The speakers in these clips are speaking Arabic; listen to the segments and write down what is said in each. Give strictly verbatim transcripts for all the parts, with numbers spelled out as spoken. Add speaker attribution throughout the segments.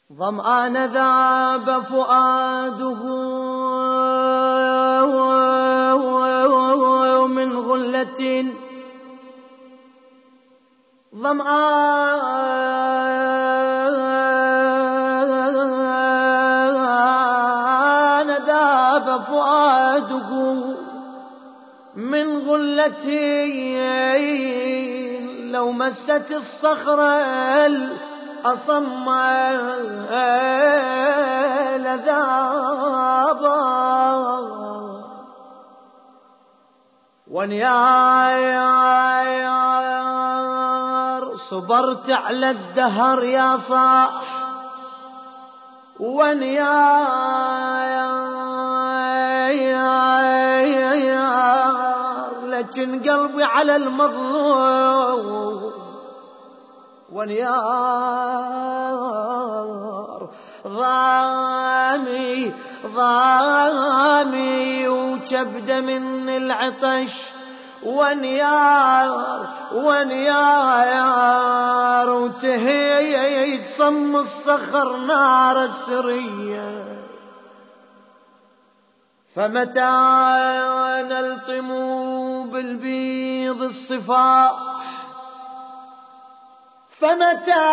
Speaker 1: ظمآن ذاب فؤاده من غلة ظمآن ذاب فؤاده من غلة لو مست الصخرة الأصم لذابا ونيار صبرت على الدهر يا صاح ونيار لكن قلبي على المظلوم ونيار ضامي ضامي وكبد من العطش ونيار ونيار وتهيج صم الصخر نار السرية فمتى نلطم بالبيض الصفاح فمتى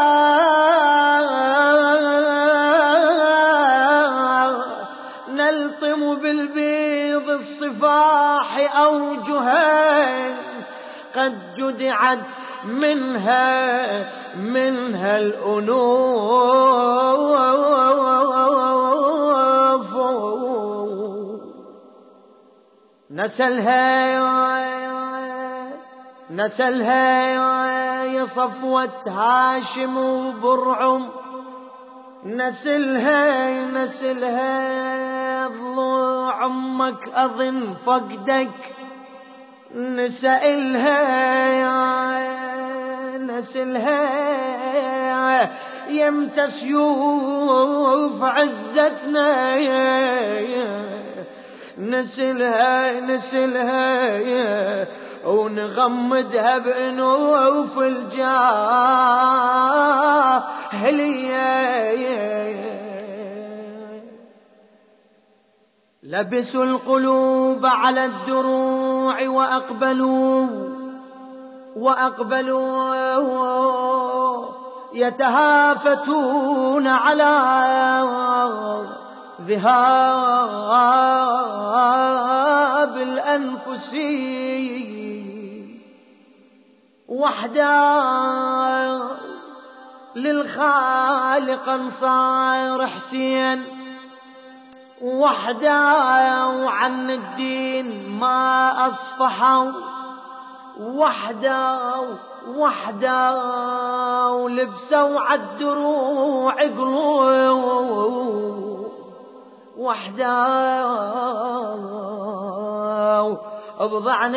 Speaker 1: نلطم بالبيض الصفاح أوجها قد جدعت منها منها الأنوف نسلها نسلها يا صفوة هاشم وبرعم نسلها نسلها ضلوع عمك أظن فقدك نسألها نسلها يمت سيوف عزتنا نسلها نسلها ونغمدها بأنوف الجاهلية لبسوا القلوب على الدروع وأقبلوا وأقبلوا يتهافتون على ذهاب الأنفس وحدا للخالق انصار حسين وحدا وعن الدين ما أصفحوا وحدا وحدا ولبسوا عالدروع قلوب وحدا بضعن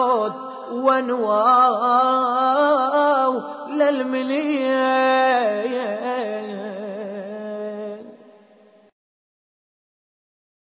Speaker 1: الموت ونواو للمنية